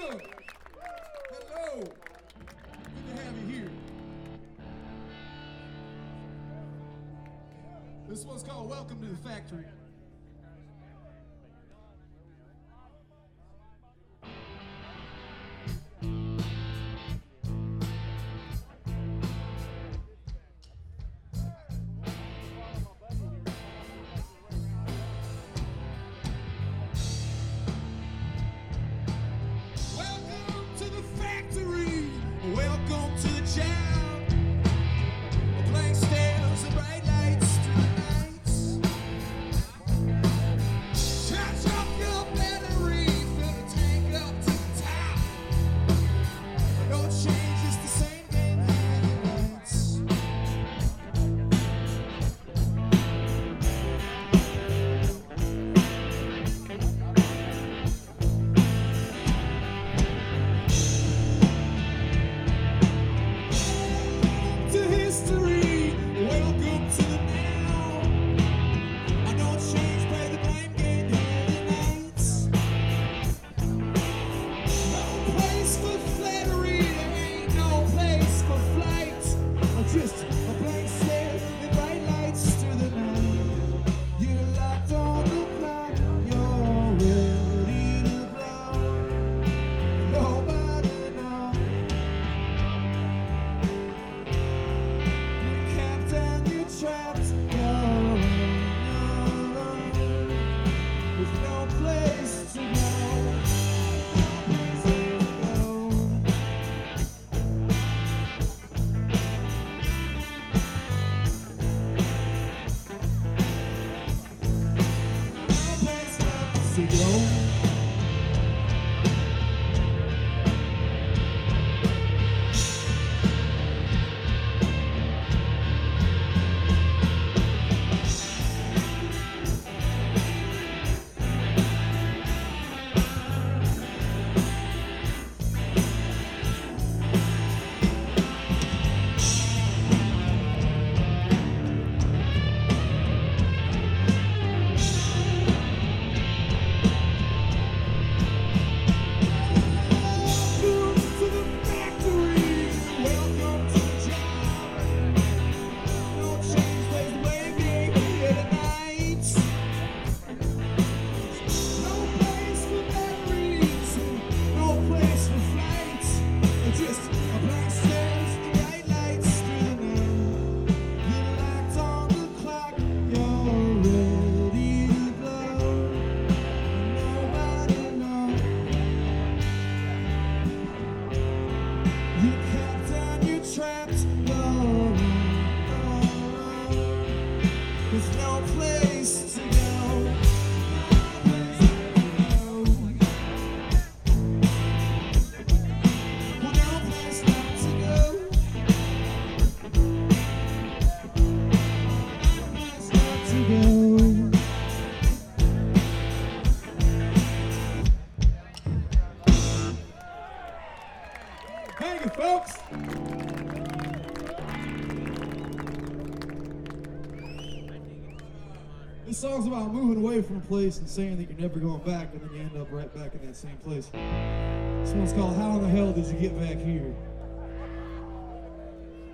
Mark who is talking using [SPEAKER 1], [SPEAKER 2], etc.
[SPEAKER 1] Good. Hello. Good to have you here. This one's called Welcome to the Factory. Welcome to the job. Blank stares and bright lights through the nights. Charge up your battery, fill the tank up to the top. No change, it's the same game nights. Just a blank slate and bright lights through the night. You're locked on the clock, you're ready to blow. Nobody knows. You're capped and you're trapped, you're alone. With no place to go. To go. There's no place to go. Well, no place not to go. No place not to go. Thank you, folks. This song's about moving away from a place and saying that you're never going back, and then you end up right back in that same place. This one's called How in the Hell Did You Get Back Here?